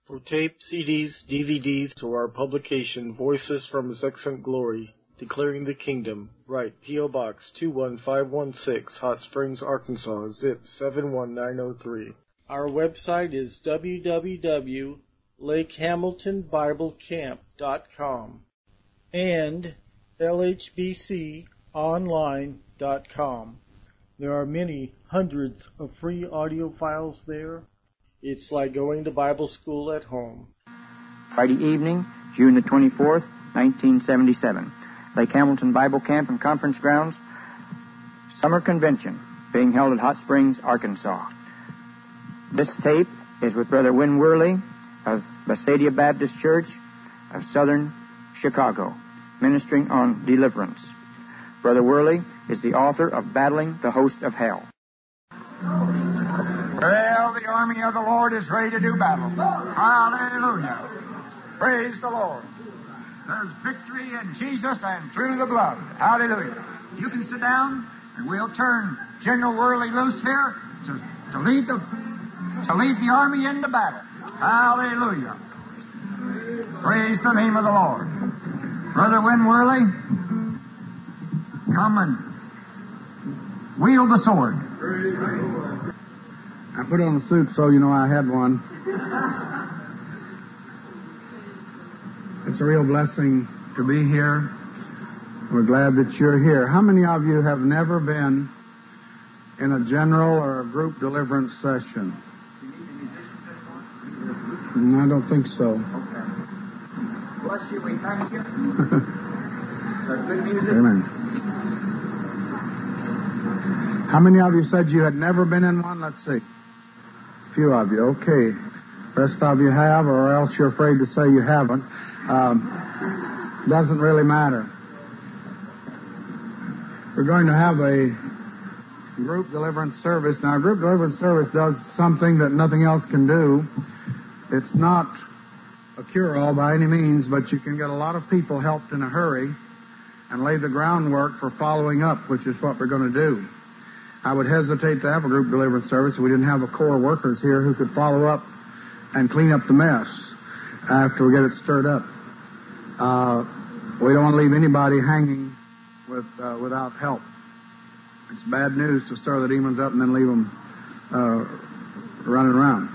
For tape, CDs, DVDs, to our publication, Voices from His Excellent Glory, Declaring the Kingdom, write P.O. Box 21516, Hot Springs, Arkansas, zip 71903. Our website is www.lakehamiltonbiblecamp.com and lhbconline.com. There are many hundreds of free audio files there. It's like going to Bible school at home. Friday evening, June the 24th, 1977. Lake Hamilton Bible Camp and Conference Grounds. Summer Convention being held at Hot Springs, Arkansas. This tape is with Brother Win Worley of Basadia Baptist Church of Southern Chicago, ministering on deliverance. Brother Worley is the author of Battling the Host of Hell. Well, the army of the Lord is ready to do battle. Hallelujah. Praise the Lord. There's victory in Jesus and through the blood. Hallelujah. You can sit down, and we'll turn General Worley loose here to lead the army into battle. Hallelujah. Praise the name of the Lord. Brother Win Worley, come and wield the sword. I put on a suit so you know I had one. It's a real blessing to be here. We're glad that you're here. How many of you have never been in a general or a group deliverance session? I don't think so. Okay. Bless you. We thank you. Good music. Amen. How many of you said you had never been in one? Let's see. A few of you. Okay. Rest of you have, or else you're afraid to say you haven't. Doesn't really matter. We're going to have a group deliverance service. Now, a group deliverance service does something that nothing else can do. It's not a cure-all by any means, but you can get a lot of people helped in a hurry and lay the groundwork for following up, which is what we're going to do. I would hesitate to have a group deliverance service if we didn't have a core of workers here who could follow up and clean up the mess after we get it stirred up. We don't want to leave anybody hanging without help. It's bad news to stir the demons up and then leave them running around.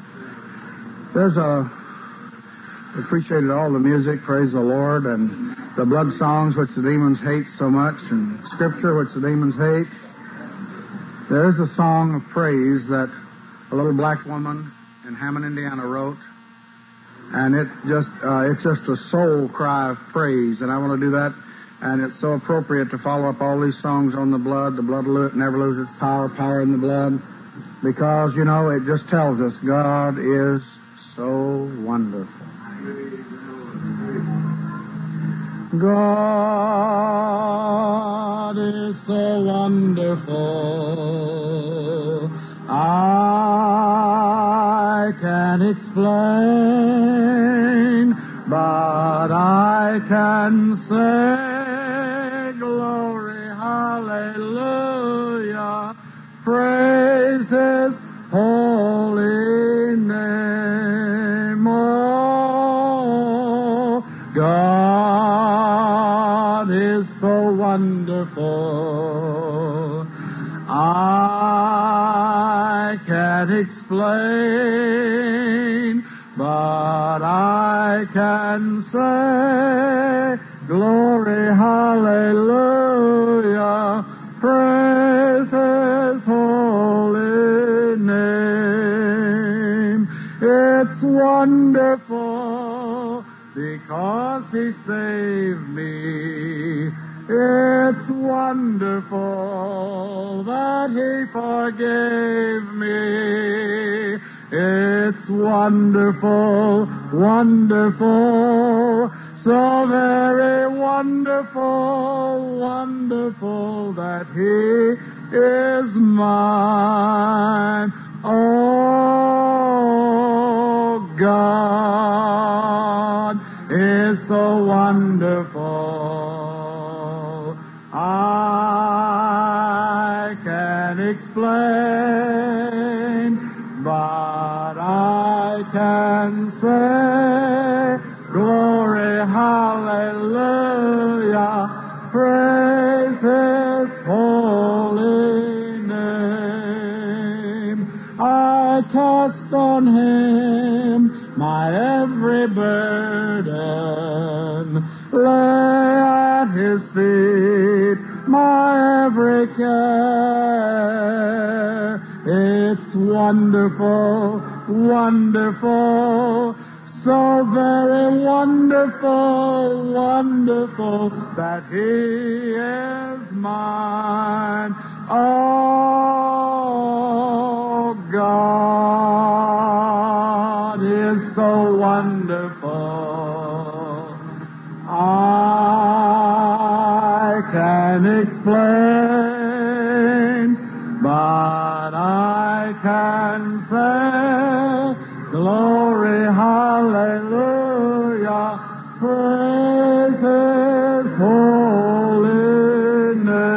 We appreciated all the music, praise the Lord, and the blood songs which the demons hate so much, and scripture which the demons hate. There's a song of praise that a little black woman in Hammond, Indiana wrote, and it's just a soul cry of praise, and I want to do that, and it's so appropriate to follow up all these songs on the blood. The blood never loses its power in the blood, because, you know, it just tells us God is so wonderful. God is so wonderful, I can't explain, but I can say, glory, hallelujah, praise His holy name. Oh, God is so wonderful, I can't explain, but I can say, glory, hallelujah, praise His holy name. It's wonderful because He saved me. It's wonderful that He forgave me. It's wonderful, wonderful, so very wonderful, wonderful that He is mine. Oh, God is so wonderful, I can't explain, but I can can say, glory, hallelujah, praise His holy name. I cast on Him my every burden, lay at His feet my every care. It's wonderful, wonderful, so very wonderful, wonderful that He is mine. Oh, God is so wonderful. I can explain, but I can say, glory, hallelujah, praise His holy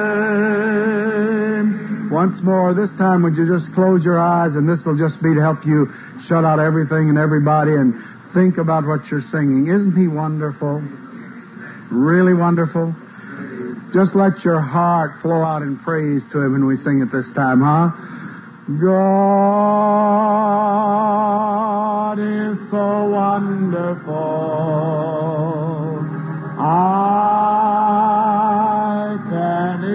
name. Once more, this time would you just close your eyes, and this will just be to help you shut out everything and everybody and think about what you're singing. Isn't He wonderful? Really wonderful? Just let your heart flow out in praise to Him when we sing it this time, huh? God is so wonderful. I can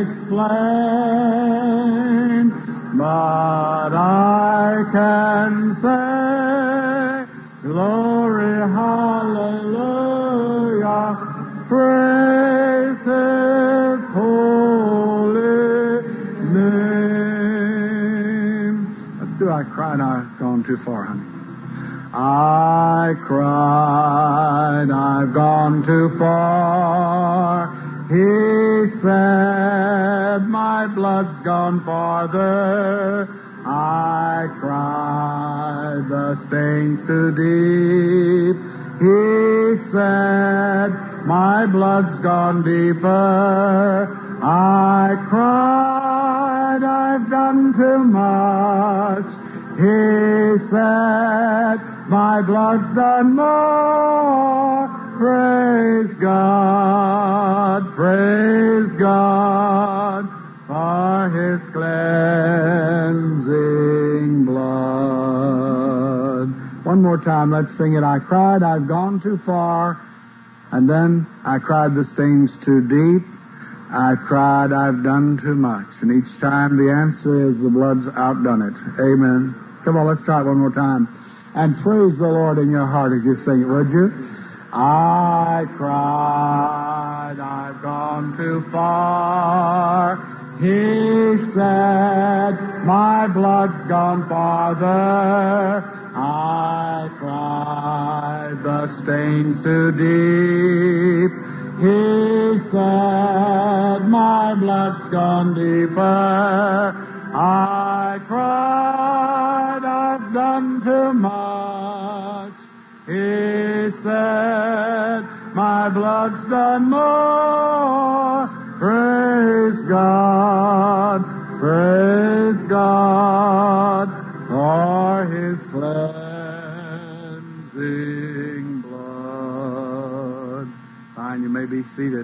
explain, but I can say, glory, hallelujah, praise His holy name. Do I cry? Now I've gone too far, honey. I cried, I've gone too far. He said, my blood's gone farther. I cried, the stain's too deep. He said, my blood's gone deeper. I cried, I've done too much. He said, my blood's done more. Praise God for His cleansing blood. One more time, let's sing it. I cried, I've gone too far. And then I cried, the stain's too deep. I cried, I've done too much. And each time the answer is the blood's outdone it. Amen. Come on, let's try it one more time. And praise the Lord in your heart as you sing it, would you? I cried, I've gone too far. He said, my blood's gone farther. I cried, the stain's too deep. He said, my blood's gone deeper. I cried, I've done too much. He said, my blood's done more. Praise God for His cleansing blood. Fine, you may be seated.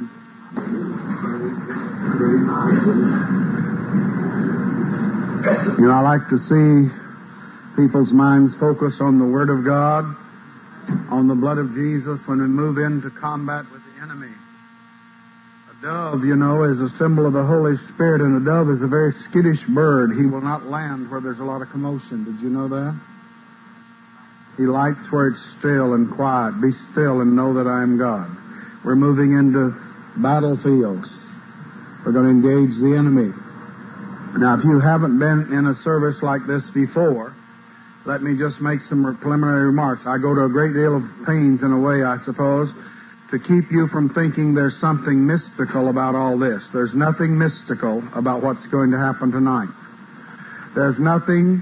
You know, I like to see people's minds focus on the Word of God, on the blood of Jesus when we move into combat with the enemy. A dove, you know, is a symbol of the Holy Spirit, and a dove is a very skittish bird. He will not land where there's a lot of commotion. Did you know that? He likes where it's still and quiet. Be still and know that I am God. We're moving into battlefields. We're going to engage the enemy. Now, if you haven't been in a service like this before, let me just make some preliminary remarks. I go to a great deal of pains, in a way, I suppose, to keep you from thinking there's something mystical about all this. There's nothing mystical about what's going to happen tonight. There's nothing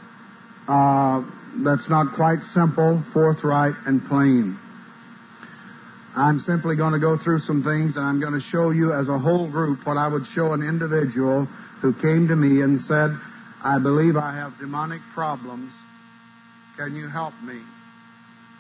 that's not quite simple, forthright, and plain. I'm simply going to go through some things, and I'm going to show you as a whole group what I would show an individual who came to me and said, I believe I have demonic problems. Can you help me?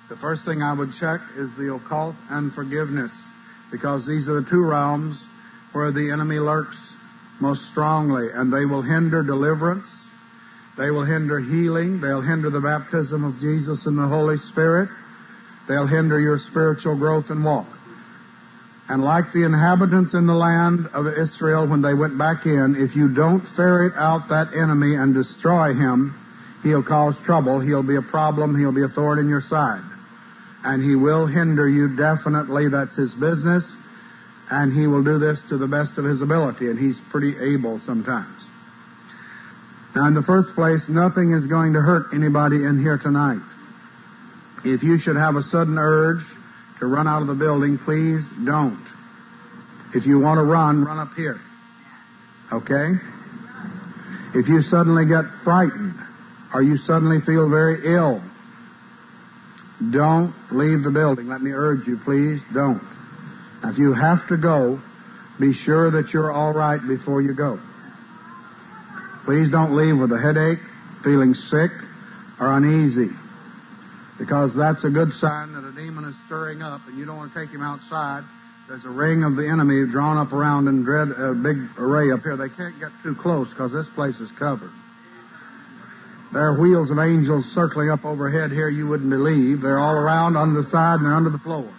The first thing I would check is the occult and forgiveness, because these are the two realms where the enemy lurks most strongly, and they will hinder deliverance. They will hinder healing. They'll hinder the baptism of Jesus in the Holy Spirit. They'll hinder your spiritual growth and walk. And like the inhabitants in the land of Israel when they went back in, if you don't ferret out that enemy and destroy him, he'll cause trouble. He'll be a problem. He'll be a thorn in your side. And he will hinder you definitely. That's his business. And he will do this to the best of his ability. And he's pretty able sometimes. Now, in the first place, nothing is going to hurt anybody in here tonight. If you should have a sudden urge to run out of the building, please don't. If you want to run up here. Okay? If you suddenly get frightened, or you suddenly feel very ill, don't leave the building. Let me urge you, please, don't. Now, if you have to go, be sure that you're all right before you go. Please don't leave with a headache, feeling sick, or uneasy, because that's a good sign that a demon is stirring up, and you don't want to take him outside. There's a ring of the enemy drawn up around in a big array up here. They can't get too close because this place is covered. There are wheels of angels circling up overhead here you wouldn't believe. They're all around on the side and they're under the floor.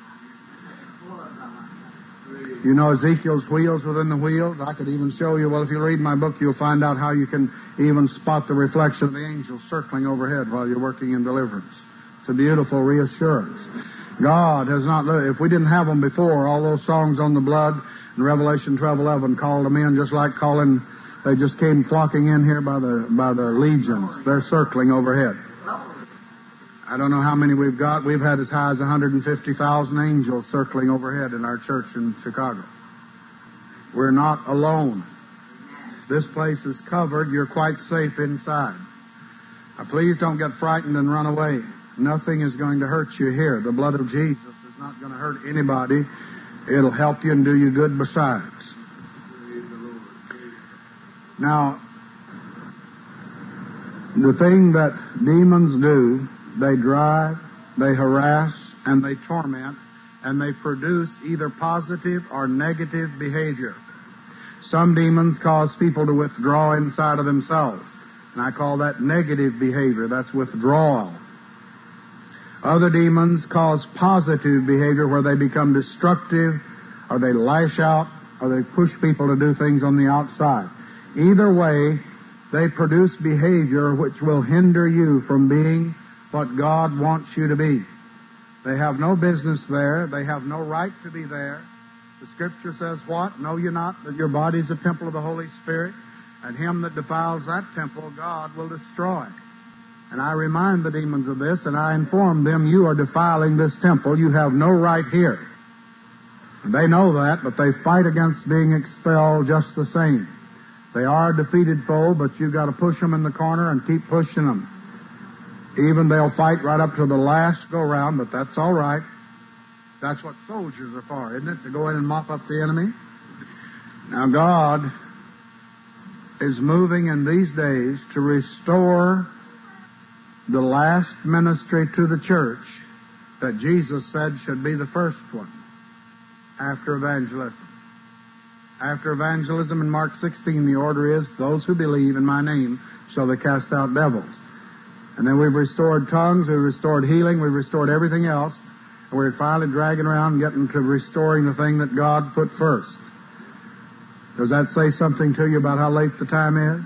You know Ezekiel's wheels within the wheels? I could even show you. Well, if you read my book, you'll find out how you can even spot the reflection of the angels circling overhead while you're working in deliverance. It's a beautiful reassurance. God has not... If we didn't have them before, all those songs on the blood in Revelation 12:11 called them in just like calling... They just came flocking in here by the legions. They're circling overhead. I don't know how many we've got. We've had as high as 150,000 angels circling overhead in our church in Chicago. We're not alone. This place is covered. You're quite safe inside. Now, please don't get frightened and run away. Nothing is going to hurt you here. The blood of Jesus is not going to hurt anybody. It'll help you and do you good besides. Now, the thing that demons do, they drive, they harass, and they torment, and they produce either positive or negative behavior. Some demons cause people to withdraw inside of themselves, and I call that negative behavior. That's withdrawal. Other demons cause positive behavior where they become destructive, or they lash out, or they push people to do things on the outside. Either way, they produce behavior which will hinder you from being what God wants you to be. They have no business there. They have no right to be there. The Scripture says what? Know you not that your body is a temple of the Holy Spirit, and him that defiles that temple God will destroy. And I remind the demons of this, and I inform them, you are defiling this temple. You have no right here. And they know that, but they fight against being expelled just the same. They are a defeated foe, but you've got to push them in the corner and keep pushing them. Even they'll fight right up to the last go-round, but that's all right. That's what soldiers are for, isn't it? To go in and mop up the enemy. Now, God is moving in these days to restore the last ministry to the church that Jesus said should be the first one after evangelism. After evangelism in Mark 16, the order is, those who believe in my name shall they cast out devils. And then we've restored tongues, we've restored healing, we've restored everything else. And we're finally dragging around getting to restoring the thing that God put first. Does that say something to you about how late the time is?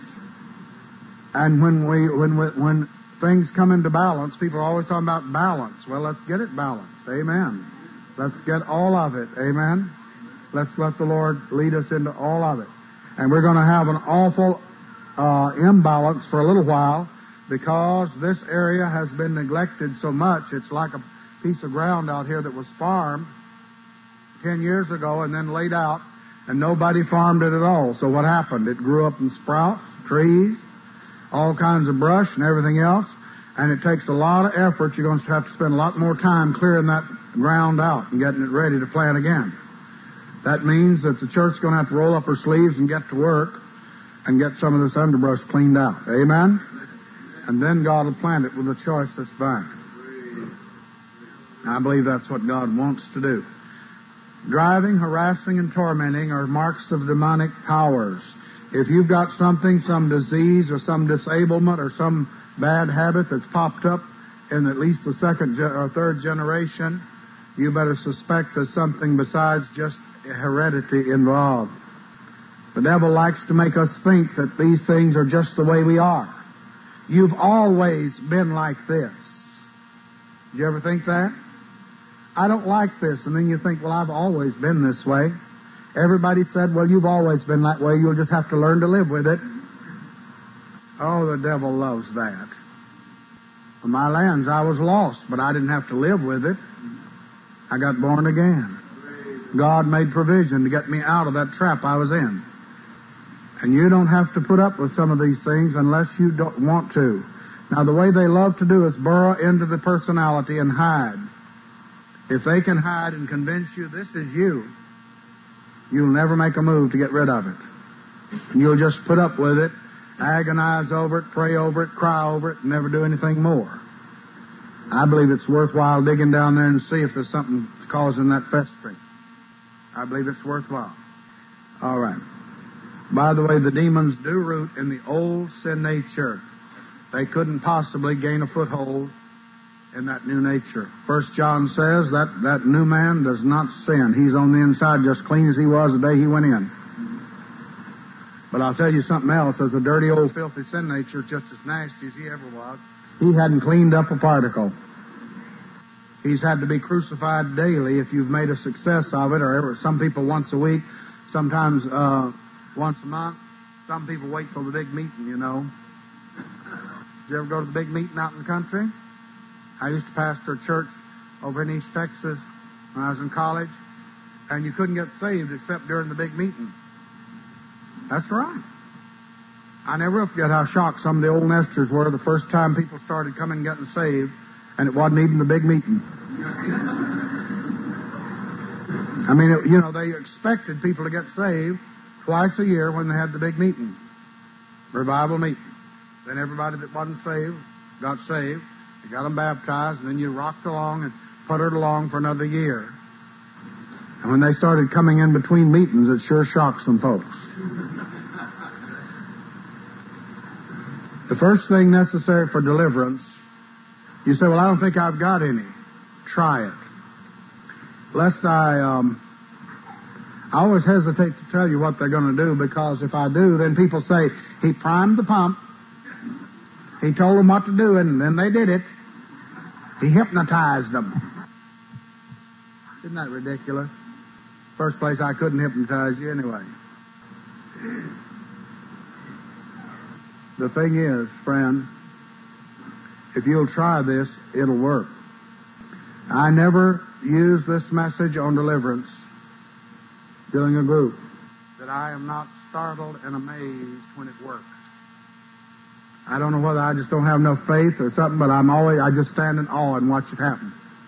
And when things come into balance, people are always talking about balance. Well, let's get it balanced. Amen. Let's get all of it. Amen. Let's let the Lord lead us into all of it. And we're going to have an awful imbalance for a little while because this area has been neglected so much. It's like a piece of ground out here that was farmed 10 years ago and then laid out, and nobody farmed it at all. So what happened? It grew up in sprouts, trees, all kinds of brush and everything else, and it takes a lot of effort. You're going to have to spend a lot more time clearing that ground out and getting it ready to plant again. That means that the church is going to have to roll up her sleeves and get to work and get some of this underbrush cleaned out. Amen? And then God will plant it with a choice that's vine. I believe that's what God wants to do. Driving, harassing, and tormenting are marks of demonic powers. If you've got something, some disease or some disablement or some bad habit that's popped up in at least the second or third generation, you better suspect there's something besides just heredity involved. The devil likes to make us think that these things are just the way we are. You've always been like this. Did you ever think that? I don't like this. And then you think, well, I've always been this way. Everybody said, well, you've always been that way. You'll just have to learn to live with it. Oh, the devil loves that. In my lands, I was lost, but I didn't have to live with it. I got born again. God made provision to get me out of that trap I was in. And you don't have to put up with some of these things unless you don't want to. Now, the way they love to do is burrow into the personality and hide. If they can hide and convince you this is you, you'll never make a move to get rid of it. And you'll just put up with it, agonize over it, pray over it, cry over it, and never do anything more. I believe it's worthwhile digging down there and see if there's something causing that festering. I believe it's worthwhile. All right. By the way, the demons do root in the old sin nature. They couldn't possibly gain a foothold in that new nature. 1 John says that new man does not sin. He's on the inside just clean as he was the day he went in. But I'll tell you something else. As a dirty old filthy sin nature, just as nasty as he ever was, he hadn't cleaned up a particle. He's had to be crucified daily if you've made a success of it, or some people once a week, sometimes once a month. Some people wait till the big meeting, you know. Did you ever go to the big meeting out in the country? I used to pastor a church over in East Texas when I was in college, and you couldn't get saved except during the big meeting. That's right. I never will forget how shocked some of the old nesters were the first time people started coming and getting saved, and it wasn't even the big meeting. I mean, they expected people to get saved twice a year when they had the big meeting, revival meeting. Then everybody that wasn't saved got saved. You got them baptized, and then you rocked along and puttered along for another year. And when they started coming in between meetings, it sure shocked some folks. The first thing necessary for deliverance, you say, well, I don't think I've got any. Try it. Lest I always hesitate to tell you what they're going to do, because if I do, then people say, he primed the pump. He told them what to do, and then they did it. He hypnotized them. Isn't that ridiculous? First place, I couldn't hypnotize you anyway. The thing is, friend, if you'll try this, it'll work. I never use this message on deliverance doing a group that I am not startled and amazed when it works. I don't know whether I just don't have enough faith or something, but I just stand in awe and watch it happen.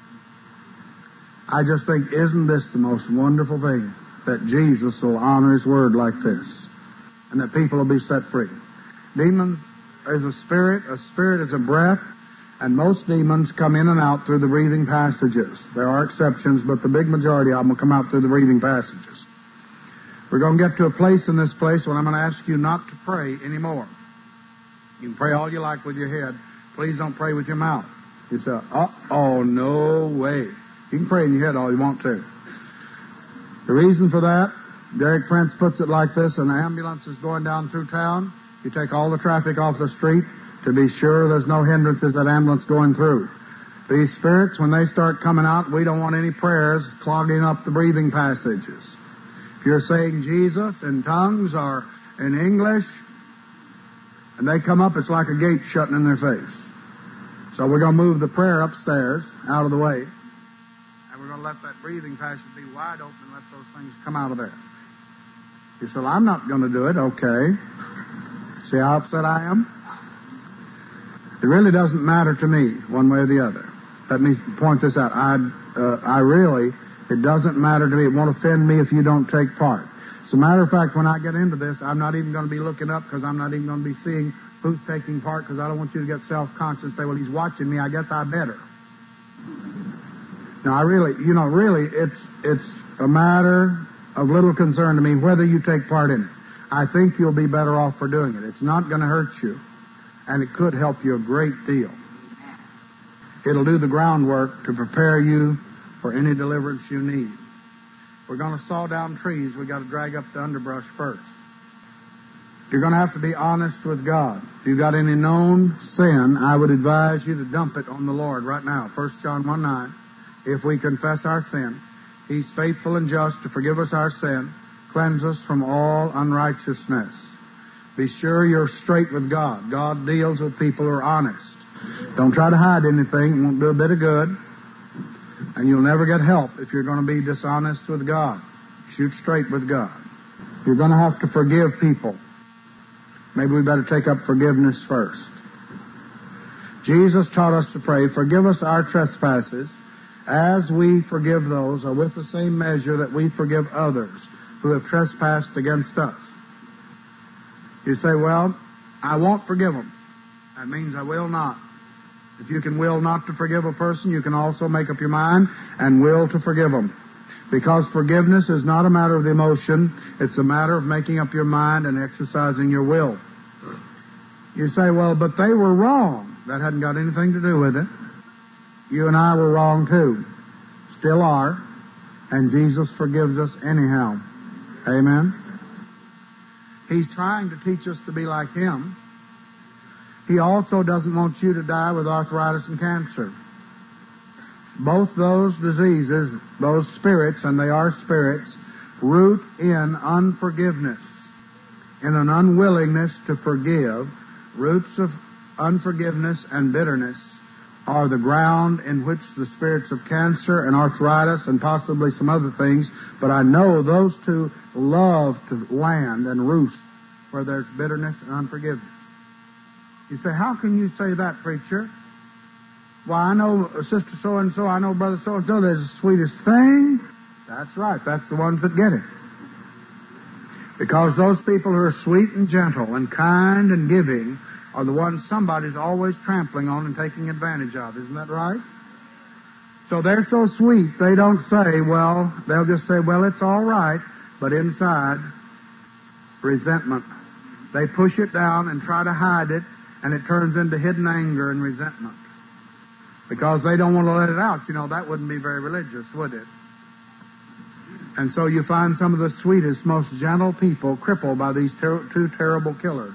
I just think, isn't this the most wonderful thing, that Jesus will honor His word like this, and that people will be set free. Demons is a spirit is a breath, and most demons come in and out through the breathing passages. There are exceptions, but the big majority of them will come out through the breathing passages. We're going to get to a place in this place when I'm going to ask you not to pray anymore. You can pray all you like with your head. Please don't pray with your mouth. You say, oh, no way. You can pray in your head all you want to. The reason for that, Derek Prince puts it like this: an ambulance is going down through town. You take all the traffic off the street to be sure there's no hindrances that ambulance going through. These spirits, when they start coming out, we don't want any prayers clogging up the breathing passages. If you're saying Jesus in tongues or in English, and they come up, it's like a gate shutting in their face. So we're going to move the prayer upstairs, out of the way, and we're going to let that breathing passage be wide open and let those things come out of there. You say, well, I'm not going to do it. Okay. See how upset I am? It really doesn't matter to me one way or the other. Let me point this out. It doesn't matter to me. It won't offend me if you don't take part. As a matter of fact, when I get into this, I'm not even going to be looking up, because I'm not even going to be seeing who's taking part, because I don't want you to get self-conscious and say, well, he's watching me, I guess I better. Now, really, it's a matter of little concern to me whether you take part in it. I think you'll be better off for doing it. It's not going to hurt you, and it could help you a great deal. It'll do the groundwork to prepare you for any deliverance you need. We're going to saw down trees. We've got to drag up the underbrush first. You're going to have to be honest with God. If you've got any known sin, I would advise you to dump it on the Lord right now. 1 John 1:9. If we confess our sin, He's faithful and just to forgive us our sin, cleanse us from all unrighteousness. Be sure you're straight with God. God deals with people who are honest. Don't try to hide anything. It won't do a bit of good. And you'll never get help if you're going to be dishonest with God. Shoot straight with God. You're going to have to forgive people. Maybe we better take up forgiveness first. Jesus taught us to pray, forgive us our trespasses as we forgive those, or with the same measure that we forgive others who have trespassed against us. You say, well, I won't forgive them. That means I will not. If you can will not to forgive a person, you can also make up your mind and will to forgive them. Because forgiveness is not a matter of the emotion, it's a matter of making up your mind and exercising your will. You say, well, but they were wrong. That hadn't got anything to do with it. You and I were wrong too. Still are. And Jesus forgives us anyhow. Amen? He's trying to teach us to be like Him. He also doesn't want you to die with arthritis and cancer. Both those diseases, those spirits, and they are spirits, root in unforgiveness, in an unwillingness to forgive. Roots of unforgiveness and bitterness are the ground in which the spirits of cancer and arthritis and possibly some other things, but I know those two love to land and roost where there's bitterness and unforgiveness. You say, how can you say that, preacher? Well, I know Sister so-and-so, I know Brother so-and-so, they're the sweetest thing. That's right, that's the ones that get it. Because those people who are sweet and gentle and kind and giving are the ones somebody's always trampling on and taking advantage of. Isn't that right? So they're so sweet, they don't say, well, they'll just say, well, it's all right. But inside, resentment. They push it down and try to hide it, and it turns into hidden anger and resentment. Because they don't want to let it out. You know, that wouldn't be very religious, would it? And so you find some of the sweetest, most gentle people crippled by these two terrible killers.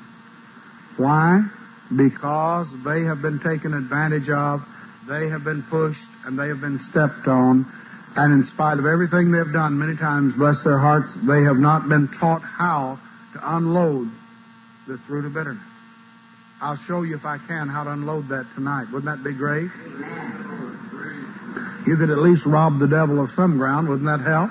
Why? Because they have been taken advantage of, they have been pushed, and they have been stepped on. And in spite of everything they've done, many times, bless their hearts, they have not been taught how to unload this root of bitterness. I'll show you, if I can, how to unload that tonight. Wouldn't that be great? You could at least rob the devil of some ground. Wouldn't that help?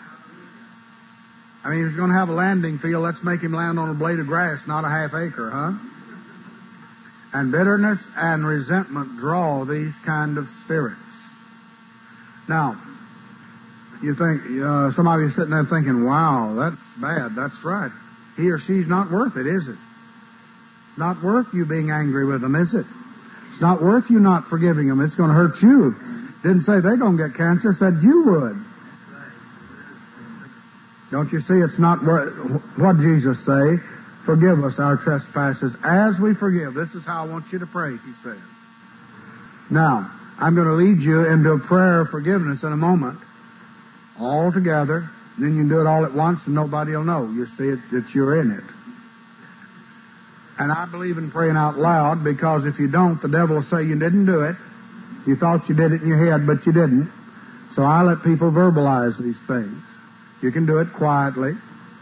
I mean, if he's going to have a landing field, let's make him land on a blade of grass, not a half acre, huh? And bitterness and resentment draw these kind of spirits. Now, you think, some of you sitting there thinking, wow, that's bad. That's right. He or she's not worth it, is it? It's not worth you being angry with them, is it? It's not worth you not forgiving them. It's going to hurt you. Didn't say they're going to get cancer, said you would. Don't you see, it's not worth... What did Jesus say? Forgive us our trespasses as we forgive. This is how I want you to pray, He said. Now, I'm going to lead you into a prayer of forgiveness in a moment. All together. Then you can do it all at once and nobody will know. You see that you're in it. And I believe in praying out loud, because if you don't, the devil will say you didn't do it. You thought you did it in your head, but you didn't. So I let people verbalize these things. You can do it quietly.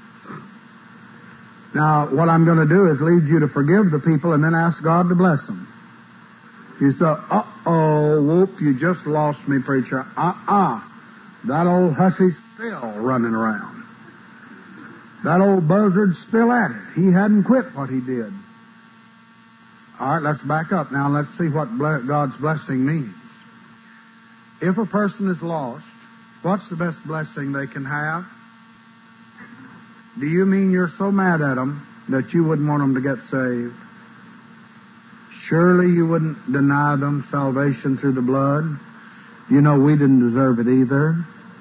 Now, what I'm going to do is lead you to forgive the people and then ask God to bless them. You say, uh-oh, whoop, you just lost me, preacher. That old hussy's still running around. That old buzzard's still at it. He hadn't quit what he did. All right, let's back up now. Let's see what God's blessing means. If a person is lost, what's the best blessing they can have? Do you mean you're so mad at them that you wouldn't want them to get saved? Surely you wouldn't deny them salvation through the blood. You know, we didn't deserve it either.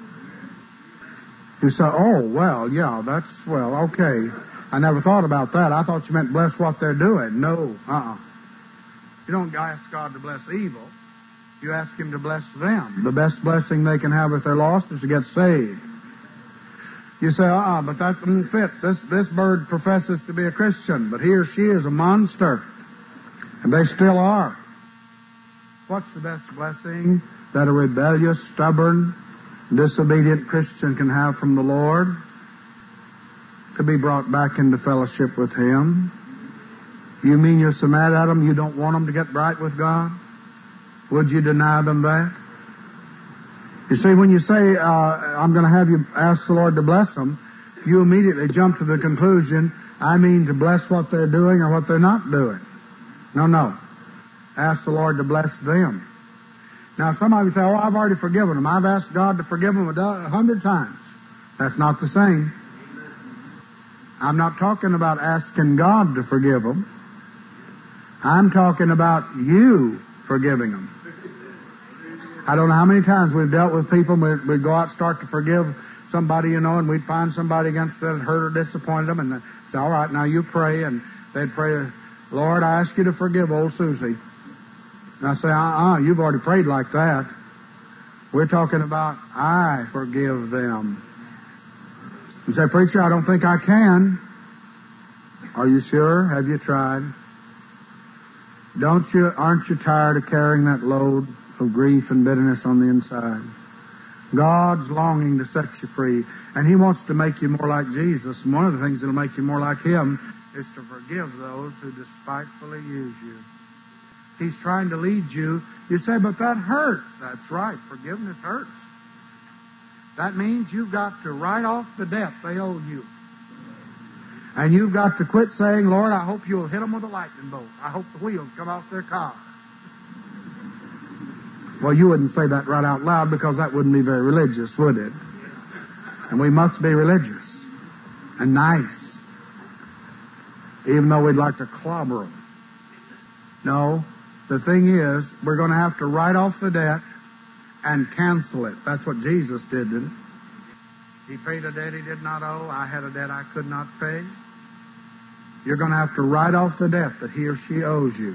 You say, oh, well, yeah, okay. I never thought about that. I thought you meant bless what they're doing. No, You don't ask God to bless evil. You ask Him to bless them. The best blessing they can have if they're lost is to get saved. You say, but that doesn't fit. This bird professes to be a Christian, but he or she is a monster. And they still are. What's the best blessing that a rebellious, stubborn, disobedient Christian can have from the Lord? To be brought back into fellowship with Him. You mean you're so mad at them you don't want them to get right with God? Would you deny them that? You see, when you say, I'm going to have you ask the Lord to bless them, you immediately jump to the conclusion, I mean to bless what they're doing or what they're not doing. No. Ask the Lord to bless them. Now, some of you say, I've already forgiven them. I've asked God to forgive them 100 times. That's not the same. I'm not talking about asking God to forgive them. I'm talking about you forgiving them. I don't know how many times we've dealt with people, and we'd go out and start to forgive somebody, and we'd find somebody against that hurt or disappointed them, and say, all right, now you pray, and they'd pray, Lord, I ask you to forgive old Susie. And I say, you've already prayed like that. We're talking about, I forgive them. You say, preacher, I don't think I can. Are you sure? Have you tried? Aren't you tired of carrying that load of grief and bitterness on the inside? God's longing to set you free, and He wants to make you more like Jesus. And one of the things that will make you more like Him is to forgive those who despitefully use you. He's trying to lead you. You say, but that hurts. That's right. Forgiveness hurts. That means you've got to write off the debt they owed you. And you've got to quit saying, Lord, I hope you'll hit them with a lightning bolt. I hope the wheels come off their car. Well, you wouldn't say that right out loud because that wouldn't be very religious, would it? And we must be religious and nice, even though we'd like to clobber them. No, the thing is, we're going to have to write off the debt and cancel it. That's what Jesus did, didn't He? He paid a debt He did not owe. I had a debt I could not pay. You're going to have to write off the debt that he or she owes you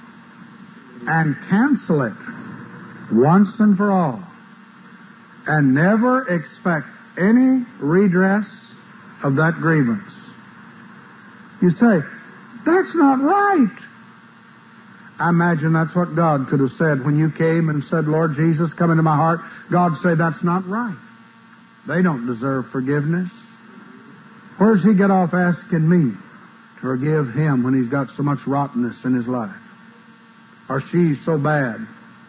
and cancel it once and for all, and never expect any redress of that grievance. You say, that's not right. I imagine that's what God could have said when you came and said, Lord Jesus, come into my heart. God say, that's not right. They don't deserve forgiveness. Where does He get off asking me to forgive him when he's got so much rottenness in his life? Or she's so bad.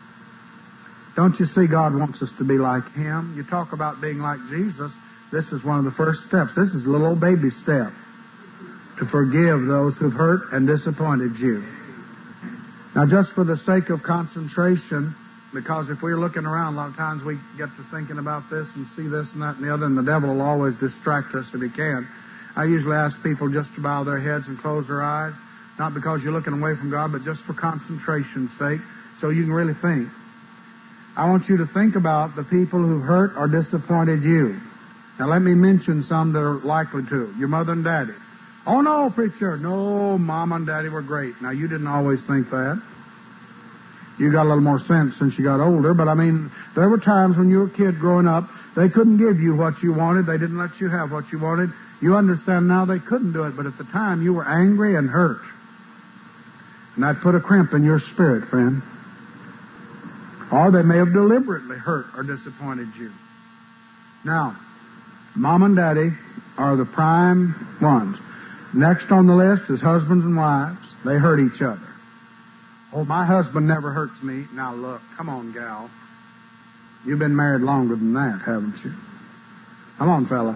Don't you see God wants us to be like Him? You talk about being like Jesus. This is one of the first steps. This is a little old baby step to forgive those who've hurt and disappointed you. Now, just for the sake of concentration, because if we're looking around, a lot of times we get to thinking about this and see this and that and the other, and the devil will always distract us if he can. I usually ask people just to bow their heads and close their eyes, not because you're looking away from God, but just for concentration's sake, so you can really think. I want you to think about the people who've hurt or disappointed you. Now, let me mention some that are likely to. Your mother and daddy. Oh, no, preacher. No, Mom and Daddy were great. Now, you didn't always think that. You got a little more sense since you got older. But, I mean, there were times when you were a kid growing up, they couldn't give you what you wanted. They didn't let you have what you wanted. You understand now they couldn't do it. But at the time, you were angry and hurt. And that put a crimp in your spirit, friend. Or they may have deliberately hurt or disappointed you. Now, Mom and Daddy are the prime ones. Next on the list is husbands and wives. They hurt each other. Oh, my husband never hurts me. Now look, come on, gal. You've been married longer than that, haven't you? Come on, fella.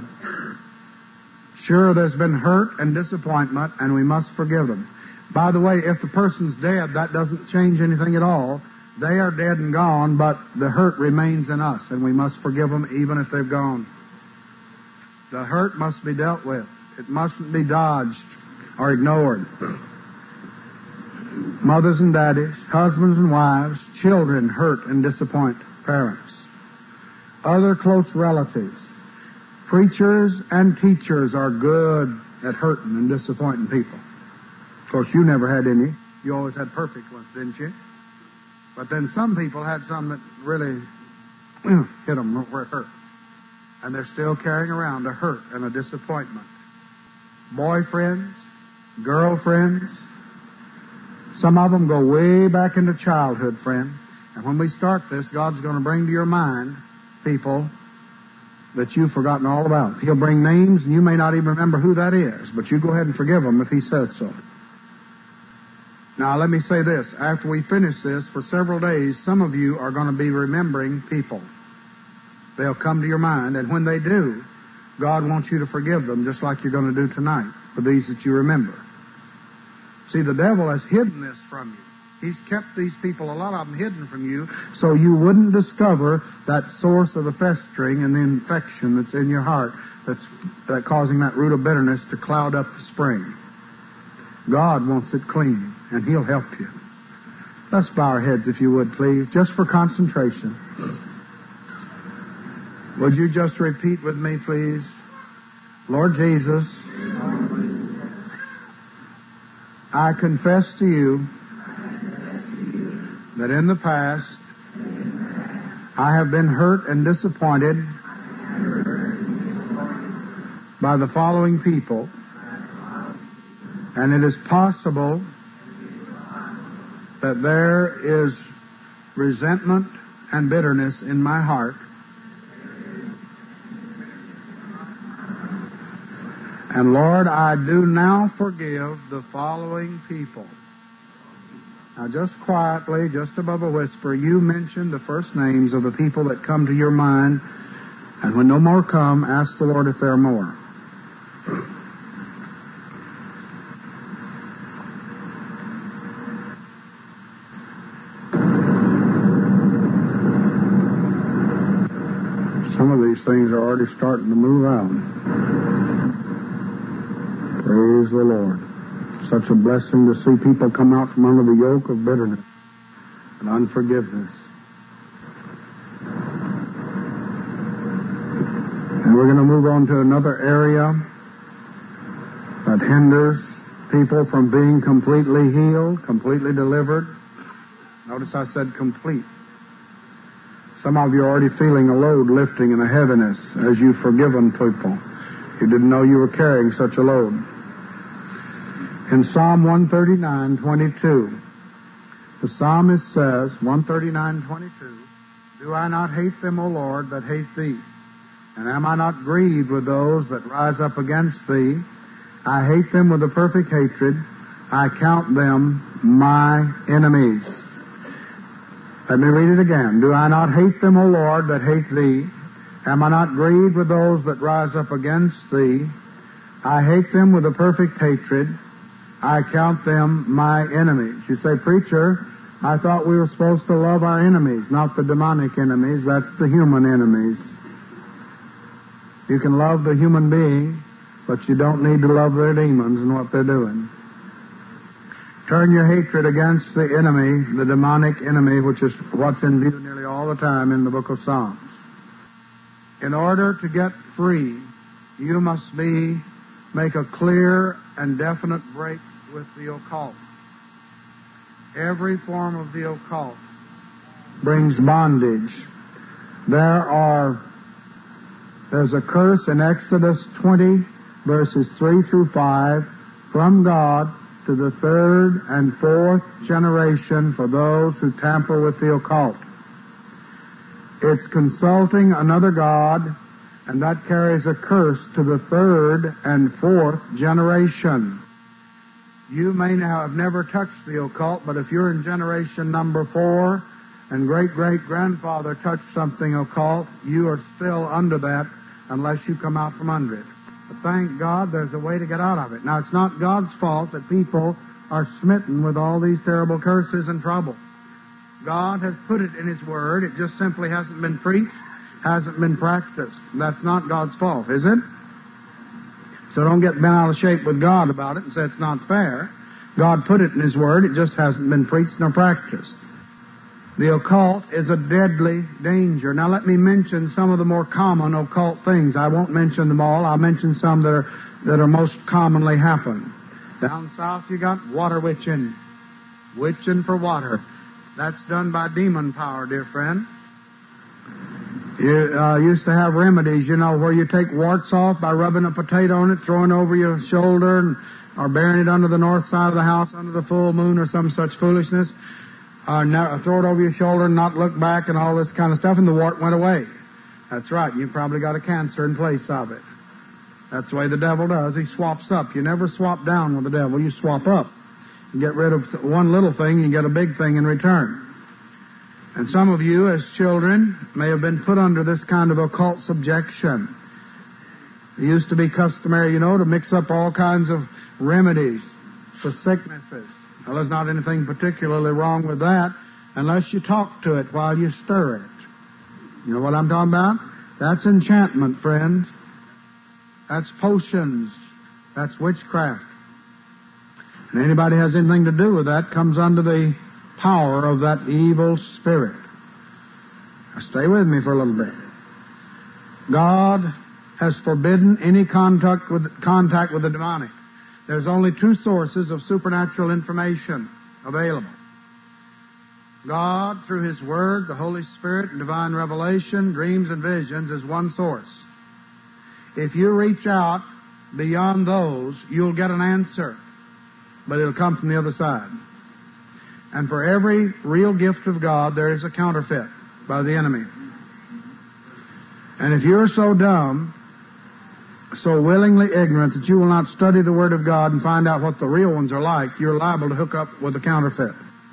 Sure, there's been hurt and disappointment, and we must forgive them. By the way, if the person's dead, that doesn't change anything at all. They are dead and gone, but the hurt remains in us, and we must forgive them even if they've gone. The hurt must be dealt with. It mustn't be dodged or ignored. Mothers and daddies, husbands and wives, children hurt and disappoint parents, other close relatives. Preachers and teachers are good at hurting and disappointing people. Of course, you never had any. You always had perfect ones, didn't you? But then some people had some that really hit them where it hurt. And they're still carrying around a hurt and a disappointment. Boyfriends, girlfriends, some of them go way back into childhood, friend. And when we start this, God's going to bring to your mind people that you've forgotten all about. He'll bring names, and you may not even remember who that is, but you go ahead and forgive them if He says so. Now, let me say this. After we finish this, for several days, some of you are going to be remembering people. They'll come to your mind, and when they do, God wants you to forgive them, just like you're going to do tonight for these that you remember. See, the devil has hidden this from you. He's kept these people, a lot of them, hidden from you, so you wouldn't discover that source of the festering and the infection that's in your heart that's causing that root of bitterness to cloud up the spring. God wants it clean, and He'll help you. Let's bow our heads, if you would, please, just for concentration. Would you just repeat with me, please? Lord Jesus, I confess to you that in the past I have been hurt and disappointed by the following people, and it is possible that there is resentment and bitterness in my heart, and Lord, I do now forgive the following people. Now, just quietly, just above a whisper, you mention the first names of the people that come to your mind, and when no more come, ask the Lord if there are more. Some of these things are already starting to move out. Praise the Lord. Such a blessing to see people come out from under the yoke of bitterness and unforgiveness. And we're going to move on to another area that hinders people from being completely healed, completely delivered. Notice I said complete. Some of you are already feeling a load lifting and a heaviness as you've forgiven people. You didn't know you were carrying such a load. In Psalm 139:22, the psalmist says, 139:22, do I not hate them, O Lord, that hate thee? And am I not grieved with those that rise up against thee? I hate them with a perfect hatred. I count them my enemies. Let me read it again. Do I not hate them, O Lord, that hate thee? Am I not grieved with those that rise up against thee? I hate them with a perfect hatred. I count them my enemies. You say, preacher, I thought we were supposed to love our enemies, not the demonic enemies. That's the human enemies. You can love the human being, but you don't need to love their demons and what they're doing. Turn your hatred against the enemy, the demonic enemy, which is what's in view nearly all the time in the book of Psalms. In order to get free, you must make a clear and definite break with the occult. Every form of the occult brings bondage. There's a curse in Exodus 20, verses 3 through 5, from God to the third and fourth generation for those who tamper with the occult. It's consulting another god, and that carries a curse to the third and fourth generation. You may now have never touched the occult, but if you're in generation number 4 and great-great-grandfather touched something occult, you are still under that unless you come out from under it. But thank God there's a way to get out of it. Now, it's not God's fault that people are smitten with all these terrible curses and troubles. God has put it in His Word. It just simply hasn't been preached, hasn't been practiced. That's not God's fault, is it? So don't get bent out of shape with God about it and say it's not fair. God put it in His Word. It just hasn't been preached nor practiced. The occult is a deadly danger. Now let me mention some of the more common occult things. I won't mention them all. I'll mention some that are most commonly happen. Down south you got water witching. Witching for water. That's done by demon power, dear friend. You used to have remedies, where you take warts off by rubbing a potato on it, throwing it over your shoulder, or burying it under the north side of the house under the full moon or some such foolishness. Throw it over your shoulder and not look back and all this kind of stuff, and the wart went away. That's right. You probably got a cancer in place of it. That's the way the devil does. He swaps up. You never swap down with the devil. You swap up. You get rid of one little thing, you get a big thing in return. And some of you, as children, may have been put under this kind of occult subjection. It used to be customary, to mix up all kinds of remedies for sicknesses. Now, there's not anything particularly wrong with that unless you talk to it while you stir it. You know what I'm talking about? That's enchantment, friends. That's potions. That's witchcraft. And anybody has anything to do with that comes under the power of that evil spirit. Now stay with me for a little bit. God has forbidden any contact with the demonic. There's only two sources of supernatural information available. God, through His Word, the Holy Spirit, and divine revelation, dreams and visions, is one source. If you reach out beyond those, you'll get an answer, but it'll come from the other side. And for every real gift of God, there is a counterfeit by the enemy. And if you're so dumb, so willingly ignorant that you will not study the Word of God and find out what the real ones are like, you're liable to hook up with a counterfeit.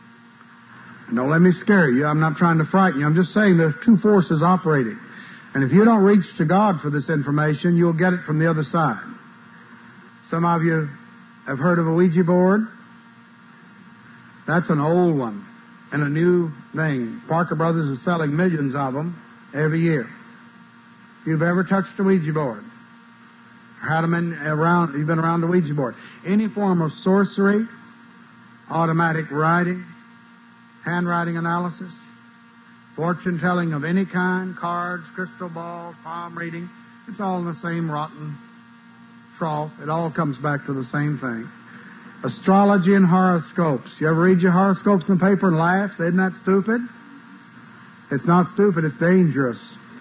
And don't let me scare you. I'm not trying to frighten you. I'm just saying there's two forces operating. And if you don't reach to God for this information, you'll get it from the other side. Some of you have heard of a Ouija board. That's an old one and a new thing. Parker Brothers is selling millions of them every year. If you've ever touched a Ouija board, had them you've been around the Ouija board. Any form of sorcery, automatic writing, handwriting analysis, fortune telling of any kind, cards, crystal balls, palm reading, it's all in the same rotten trough. It all comes back to the same thing. Astrology and horoscopes. You ever read your horoscopes in the paper and laugh? Isn't that stupid? It's not stupid, it's dangerous.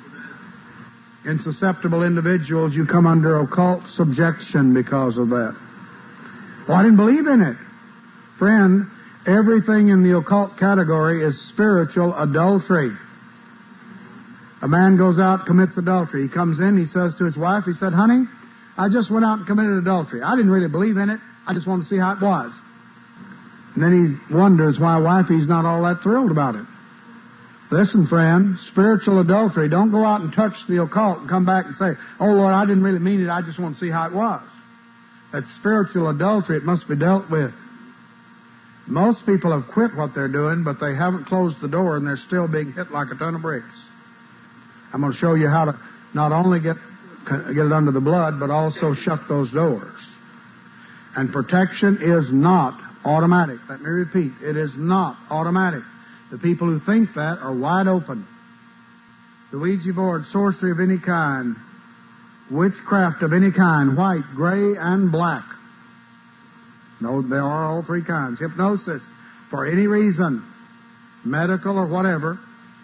In susceptible individuals, you come under occult subjection because of that. Well, I didn't believe in it. Friend, everything in the occult category is spiritual adultery. A man goes out, commits adultery. He comes in, he says to his wife, he said, honey, I just went out and committed adultery. I didn't really believe in it. I just wanted to see how it was. And then he wonders why wifey's not all that thrilled about it. Listen, friend, spiritual adultery. Don't go out and touch the occult and come back and say, oh, Lord, I didn't really mean it. I just want to see how it was. That's spiritual adultery. It must be dealt with. Most people have quit what they're doing, but they haven't closed the door, and they're still being hit like a ton of bricks. I'm going to show you how to not only get it under the blood, but also shut those doors. And protection is not automatic. Let me repeat, it is not automatic. The people who think that are wide open. The Ouija board, sorcery of any kind, witchcraft of any kind, white, gray, and black. No, there are all three kinds. Hypnosis, for any reason, medical or whatever.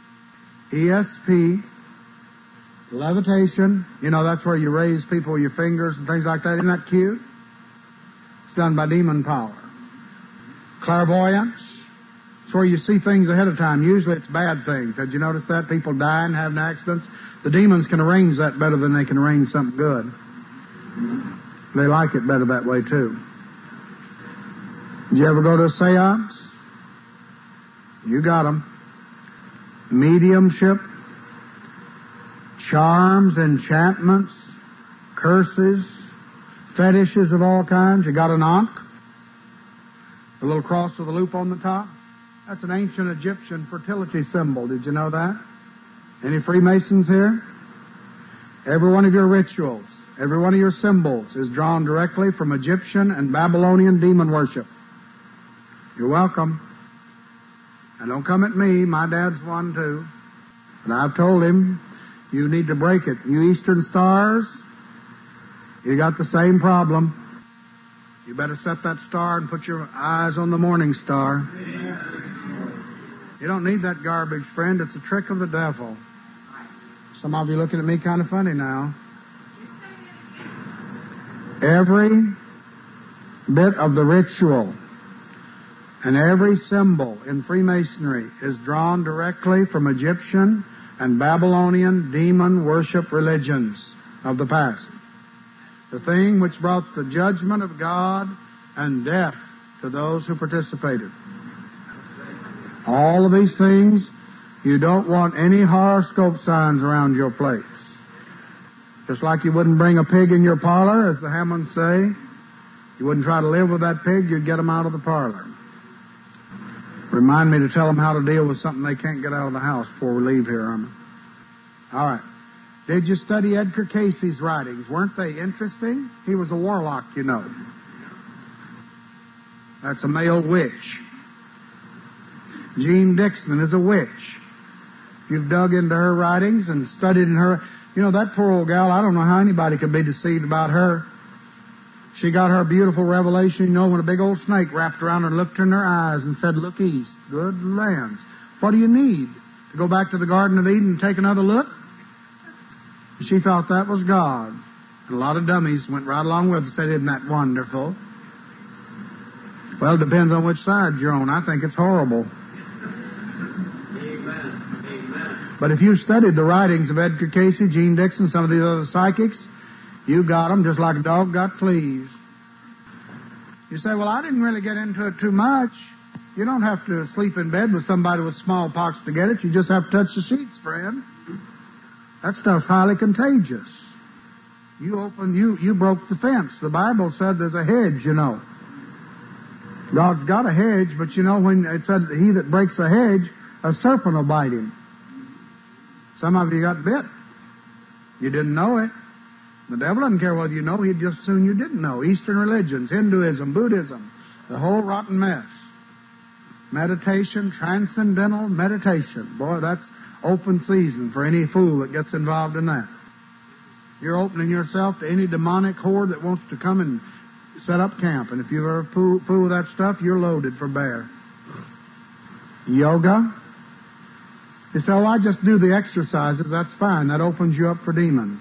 ESP, levitation. That's where you raise people with your fingers and things like that. Isn't that cute? It's done by demon power. Clairvoyance. It's where you see things ahead of time. Usually it's bad things. Did you notice that? People dying, having accidents. The demons can arrange that better than they can arrange something good. They like it better that way, too. Did you ever go to a seance? You got them. Mediumship, charms, enchantments, curses, fetishes of all kinds. You got an ankh, a little cross with a loop on the top. That's an ancient Egyptian fertility symbol. Did you know that? Any Freemasons here? Every one of your rituals, every one of your symbols is drawn directly from Egyptian and Babylonian demon worship. You're welcome. Now, don't come at me. My dad's one, too. But I've told him, you need to break it. You Eastern Stars, you got the same problem. You better set that star and put your eyes on the morning star. You don't need that garbage, friend. It's a trick of the devil. Some of you looking at me kind of funny now. Every bit of the ritual and every symbol in Freemasonry is drawn directly from Egyptian and Babylonian demon worship religions of the past. The thing which brought the judgment of God and death to those who participated. All of these things, you don't want any horoscope signs around your place. Just like you wouldn't bring a pig in your parlor, as the Hammonds say. You wouldn't try to live with that pig, you'd get them out of the parlor. Remind me to tell them how to deal with something they can't get out of the house before we leave here, Armin. All right. Did you study Edgar Casey's writings? Weren't they interesting? He was a warlock, you know. That's a male witch. Jean Dixon is a witch. If you've dug into her writings and studied in her... You know, that poor old gal, I don't know how anybody could be deceived about her. She got her beautiful revelation, you know, when a big old snake wrapped around her and looked in her eyes and said, look east. Good lands. What do you need? To go back to the Garden of Eden and take another look? She thought that was God. And a lot of dummies went right along with it and said, isn't that wonderful? Well, it depends on which side you're on. I think it's horrible. But if you studied the writings of Edgar Casey, Jean Dixon, some of these other psychics, you got them just like a dog got fleas. You say, well, I didn't really get into it too much. You don't have to sleep in bed with somebody with smallpox to get it. You just have to touch the sheets, friend. That stuff's highly contagious. You broke the fence. The Bible said there's a hedge, you know. God's got a hedge, but you know, when it said he that breaks a hedge, a serpent will bite him. Some of you got bit. You didn't know it. The devil doesn't care whether you know. He'd just as soon you didn't know. Eastern religions, Hinduism, Buddhism, the whole rotten mess. Meditation, transcendental meditation. Boy, that's open season for any fool that gets involved in that. You're opening yourself to any demonic horde that wants to come and set up camp. And if you ever fool with that stuff, you're loaded for bear. Yoga. You say, oh, I just do the exercises. That's fine. That opens you up for demons.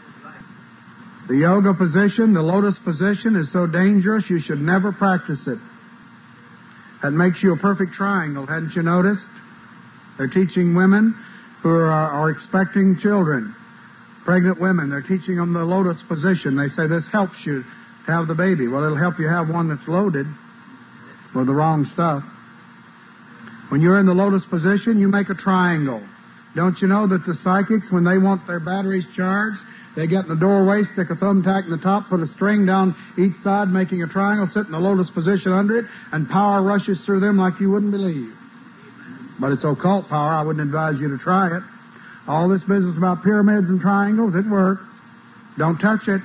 The yoga position, the lotus position, is so dangerous you should never practice it. That makes you a perfect triangle. Hadn't you noticed? They're teaching women who are expecting children, pregnant women. They're teaching them the lotus position. They say this helps you to have the baby. Well, it'll help you have one that's loaded with the wrong stuff. When you're in the lotus position, you make a triangle. Don't you know that the psychics, when they want their batteries charged, they get in the doorway, stick a thumbtack in the top, put a string down each side, making a triangle, sit in the lotus position under it, and power rushes through them like you wouldn't believe. But it's occult power. I wouldn't advise you to try it. All this business about pyramids and triangles, it works. Don't touch it.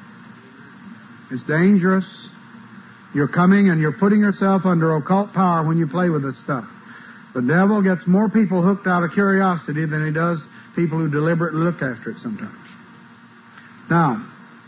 It's dangerous. You're coming and you're putting yourself under occult power when you play with this stuff. The devil gets more people hooked out of curiosity than he does people who deliberately look after it sometimes. Now,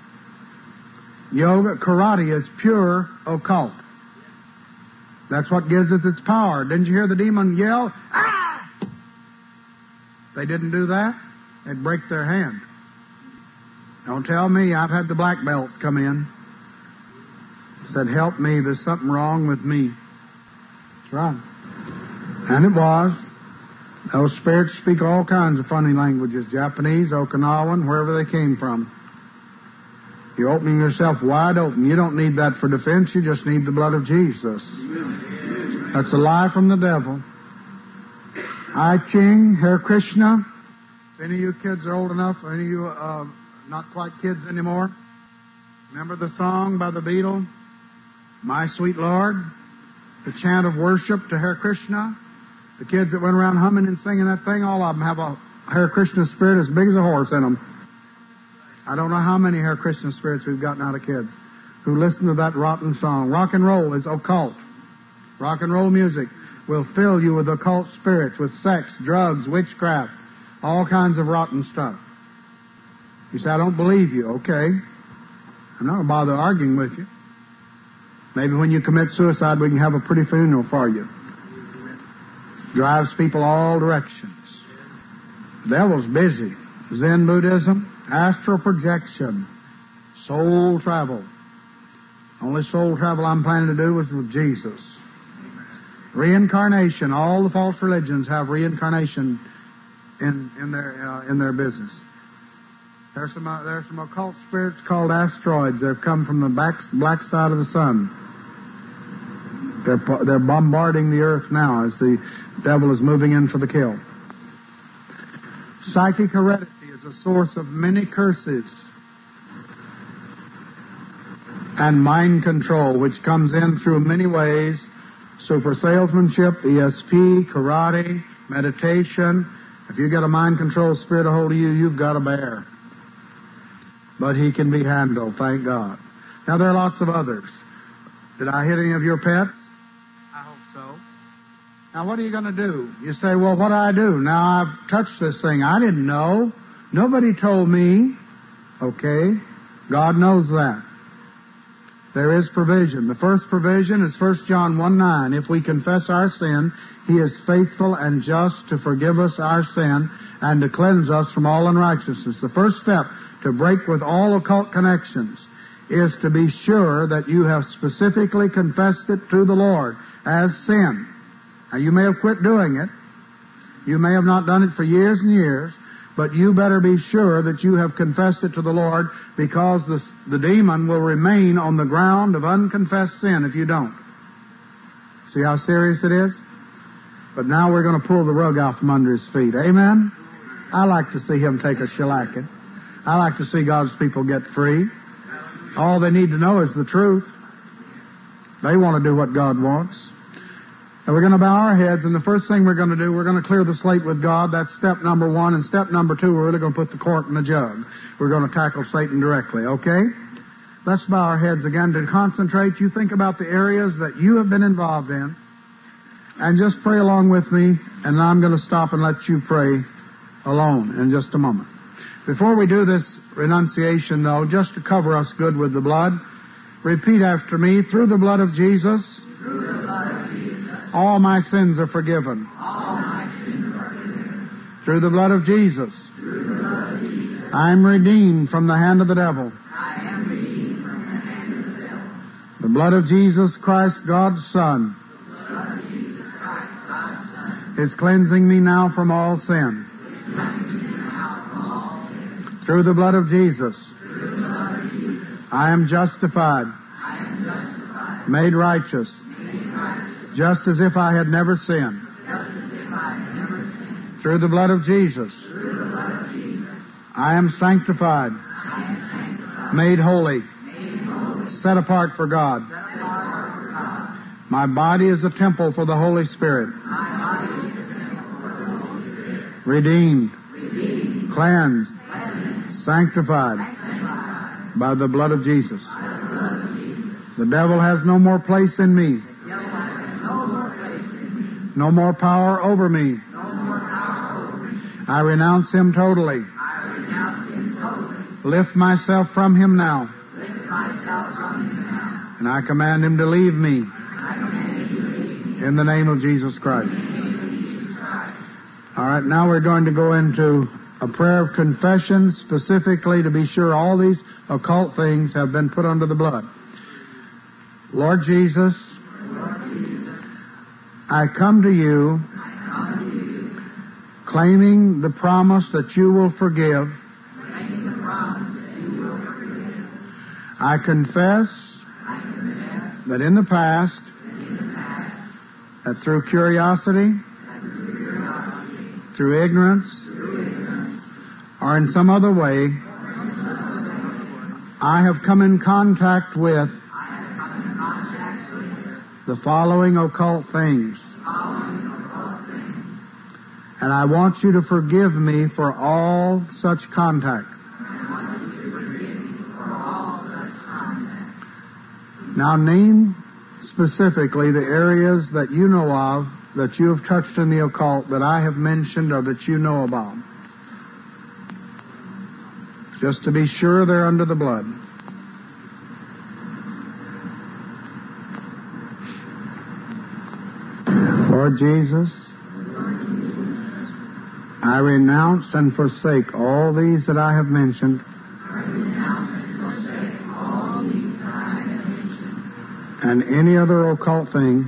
yoga, karate is pure occult. That's what gives it its power. Didn't you hear the demon yell? Ah! They didn't do that, they'd break their hand. Don't tell me. I've had the black belts come in. Said, help me, there's something wrong with me. That's right. And it was. Those spirits speak all kinds of funny languages, Japanese, Okinawan, wherever they came from. You're opening yourself wide open. You don't need that for defense. You just need the blood of Jesus. That's a lie from the devil. I Ching, Hare Krishna. If any of you kids are old enough, or any of you not quite kids anymore, remember the song by the Beatles, My Sweet Lord? The chant of worship to Hare Krishna. The kids that went around humming and singing that thing, all of them have a Hare Krishna spirit as big as a horse in them. I don't know how many Hare Krishna spirits we've gotten out of kids who listen to that rotten song. Rock and roll is occult. Rock and roll music. will fill you with occult spirits, with sex, drugs, witchcraft, all kinds of rotten stuff. You say, I don't believe you. Okay. I'm not going to bother arguing with you. Maybe when you commit suicide, we can have a pretty funeral for you. Drives people all directions. The devil's busy. Zen Buddhism, astral projection, soul travel. Only soul travel I'm planning to do was with Jesus. Reincarnation. All the false religions have reincarnation in their business. There's some occult spirits called asteroids. They've come from the black side of the sun. They're bombarding the earth now as the devil is moving in for the kill. Psychic heredity is a source of many curses. And mind control, which comes in through many ways. Super salesmanship, ESP, karate, meditation. If you get a mind control spirit a hold of you, you've got a bear. But he can be handled, thank God. Now, there are lots of others. Did I hit any of your pets? I hope so. Now, what are you going to do? You say, well, what do I do? Now, I've touched this thing. I didn't know. Nobody told me. Okay. God knows that. There is provision. The first provision is 1 John 1:9. If we confess our sin, He is faithful and just to forgive us our sin and to cleanse us from all unrighteousness. The first step to break with all occult connections is to be sure that you have specifically confessed it to the Lord as sin. Now, you may have quit doing it. You may have not done it for years and years. But you better be sure that you have confessed it to the Lord, because the demon will remain on the ground of unconfessed sin if you don't. See how serious it is? But now we're going to pull the rug out from under his feet. Amen? I like to see him take a shellacking. I like to see God's people get free. All they need to know is the truth. They want to do what God wants. And we're going to bow our heads, and the first thing we're going to do, we're going to clear the slate with God. That's step number 1. And step number 2, we're really going to put the cork in the jug. We're going to tackle Satan directly, okay? Let's bow our heads again to concentrate. You think about the areas that you have been involved in, and just pray along with me, and I'm going to stop and let you pray alone in just a moment. Before we do this renunciation, though, just to cover us good with the blood, repeat after me. Through the blood of Jesus, all my sins are forgiven. Through the blood of Jesus, I am redeemed from the hand of the devil. The blood of Jesus Christ, God's Son, is cleansing me now from all sin. Through the blood of Jesus, I am justified, made righteous, just as if I had never sinned. Through the blood of Jesus, I am sanctified, made holy, set apart for God. My body is a temple for the Holy Spirit. Redeemed, cleansed, sanctified by the blood of Jesus. The devil has no more place in me. No more power over me. I renounce him totally. Lift myself from him now. And I command him to leave me. In the name of Jesus Christ. All right, now we're going to go into a prayer of confession, specifically to be sure all these occult things have been put under the blood. Lord Jesus, I come to you claiming the promise that you will forgive. I confess that in the past, that through curiosity, through ignorance, or in some other way, I have come in contact with the following occult things. And I want you to forgive me for all such contact. Now name specifically the areas that you know of that you have touched in the occult that I have mentioned or that you know about? Just to be sure they're under the blood. Lord Jesus, I renounce and forsake all these that I have mentioned. And any other occult thing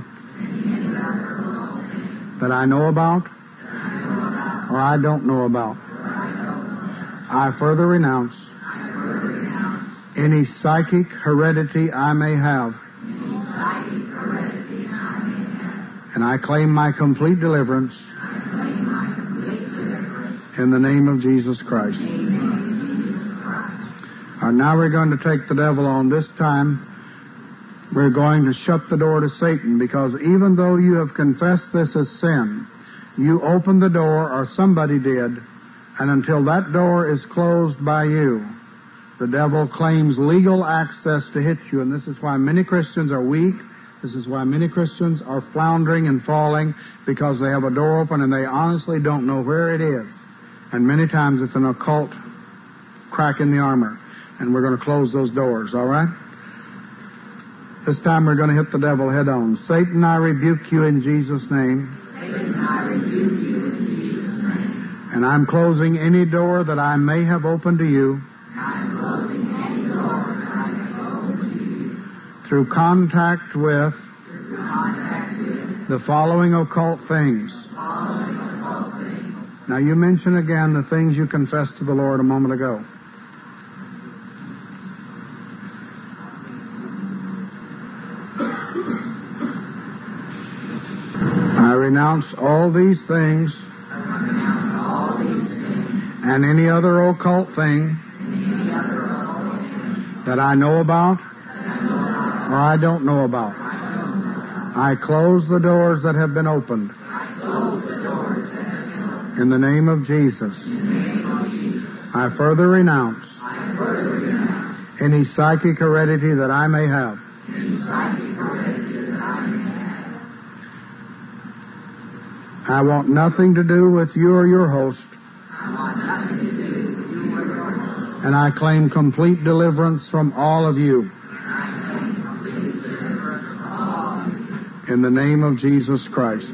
that I know about or I don't know about. I further renounce any psychic heredity I may have. And I claim my complete deliverance in the name of Jesus Christ. Now we're going to take the devil on. This time we're going to shut the door to Satan, because even though you have confessed this as sin, you opened the door, or somebody did, and until that door is closed by you, the devil claims legal access to hit you. And this is why many Christians are weak. This is why many Christians are floundering and falling, because they have a door open and they honestly don't know where it is. And many times it's an occult crack in the armor. And we're going to close those doors, all right? This time we're going to hit the devil head on. Satan, I rebuke you in Jesus' name. Satan, I rebuke you in Jesus' name. And I'm closing any door that I may have opened to you. I'm closing any door that I may have opened to you. Through contact with the following occult things. Now you mention again the things you confessed to the Lord a moment ago. I renounce all these things and any other occult thing that I know about or I don't know about. I close the doors that have been opened in the name of Jesus. I further renounce any psychic heredity that I may have. I want nothing to do with you or your host. And I claim complete deliverance from all of you. In the name of Jesus Christ.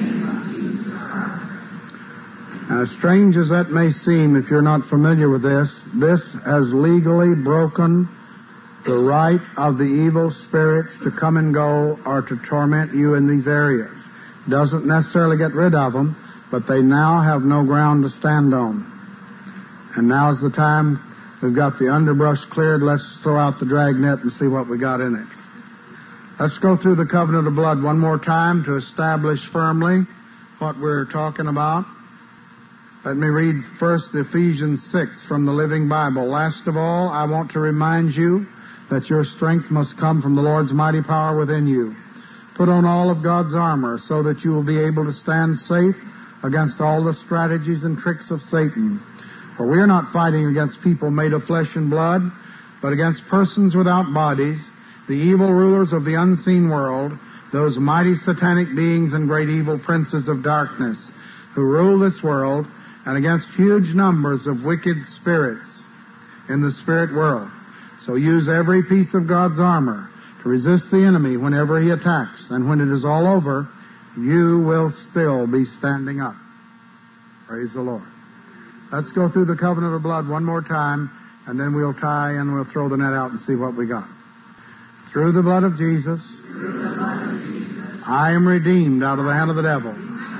As strange as that may seem, if you're not familiar with this has legally broken the right of the evil spirits to come and go or to torment you in these areas. Doesn't necessarily get rid of them, but they now have no ground to stand on. And now's the time. We've got the underbrush cleared. Let's throw out the dragnet and see what we got in it. Let's go through the covenant of blood one more time to establish firmly what we're talking about. Let me read first Ephesians 6 from the Living Bible. Last of all, I want to remind you that your strength must come from the Lord's mighty power within you. Put on all of God's armor so that you will be able to stand safe against all the strategies and tricks of Satan. For we are not fighting against people made of flesh and blood, but against persons without bodies, the evil rulers of the unseen world, those mighty satanic beings and great evil princes of darkness who rule this world, and against huge numbers of wicked spirits in the spirit world. So use every piece of God's armor to resist the enemy whenever he attacks. And when it is all over, you will still be standing up. Praise the Lord. Let's go through the covenant of blood one more time, and then we'll tie and we'll throw the net out and see what we got. Through the blood of Jesus, I am redeemed out of the hand of the devil.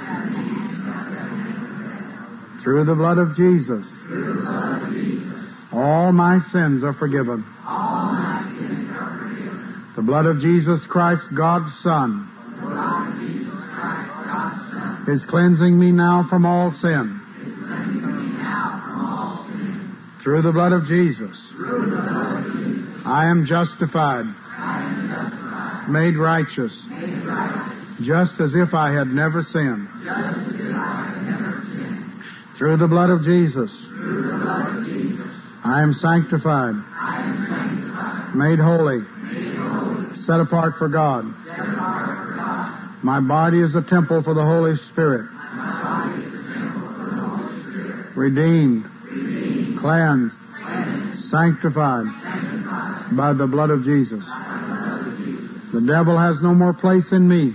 Through the blood of Jesus, all my sins are forgiven. The blood of Jesus Christ, God's Son, is cleansing me now from all sin. Through the blood of Jesus, I am justified, made righteous, just as if I had never sinned. Through the blood of Jesus, I am sanctified, made holy, set apart for God. My body is a temple for the Holy Spirit. Redeemed, cleansed, sanctified by the blood of Jesus. The devil has no more place in me.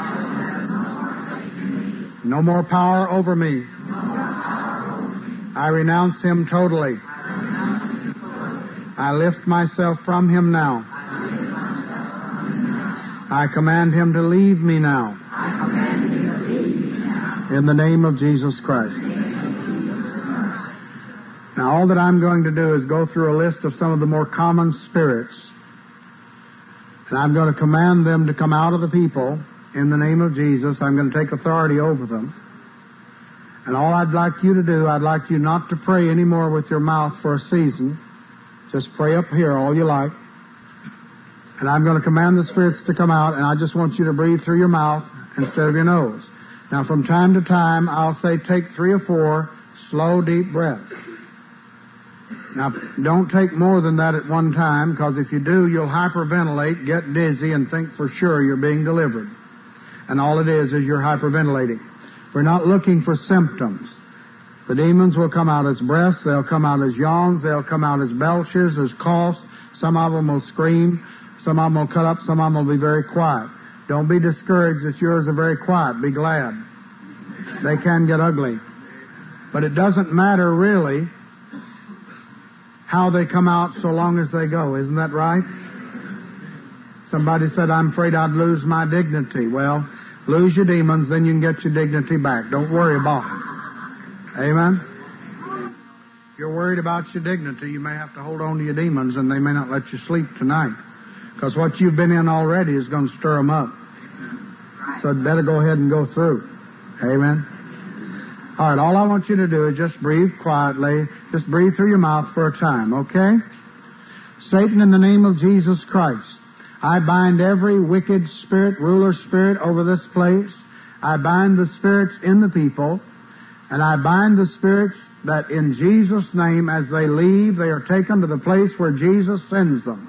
No more power over me. I renounce him totally. I lift myself from him now. I command him to leave me now. In the name of Jesus Christ. Now, all that I'm going to do is go through a list of some of the more common spirits. And I'm going to command them to come out of the people in the name of Jesus. I'm going to take authority over them. And all I'd like you to do, I'd like you not to pray anymore with your mouth for a season. Just pray up here all you like. And I'm going to command the spirits to come out, and I just want you to breathe through your mouth instead of your nose. Now, from time to time, I'll say take 3 or 4 slow, deep breaths. Now, don't take more than that at one time, because if you do, you'll hyperventilate, get dizzy, and think for sure you're being delivered. And all it is you're hyperventilating. We're not looking for symptoms. The demons will come out as breaths, they'll come out as yawns, they'll come out as belches, as coughs. Some of them will scream, some of them will cut up, some of them will be very quiet. Don't be discouraged that yours are very quiet. Be glad. They can get ugly. But it doesn't matter really how they come out so long as they go. Isn't that right? Somebody said, I'm afraid I'd lose my dignity. Well, lose your demons, then you can get your dignity back. Don't worry about it. Amen? If you're worried about your dignity, you may have to hold on to your demons, and they may not let you sleep tonight. Because what you've been in already is going to stir them up. So I'd better go ahead and go through. Amen? All right, all I want you to do is just breathe quietly. Just breathe through your mouth for a time, okay? Satan, in the name of Jesus Christ, I bind every wicked spirit, ruler spirit over this place. I bind the spirits in the people. And I bind the spirits that in Jesus' name, as they leave, they are taken to the place where Jesus sends them.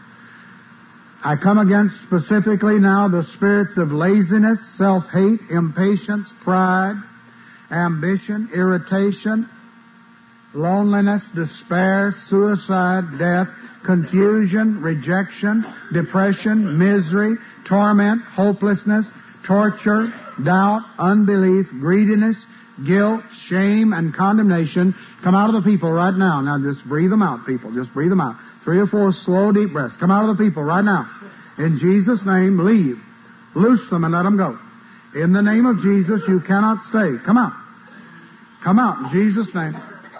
I come against specifically now the spirits of laziness, self-hate, impatience, pride, ambition, irritation, loneliness, despair, suicide, death, confusion, rejection, depression, misery, torment, hopelessness, torture, doubt, unbelief, greediness, guilt, shame, and condemnation. Come out of the people right now. Now just breathe them out, people. Just breathe them out. 3 or 4 slow, deep breaths. Come out of the people right now. In Jesus' name, leave. Loose them and let them go. In the name of Jesus, you cannot stay. Come out. Come out in Jesus' name.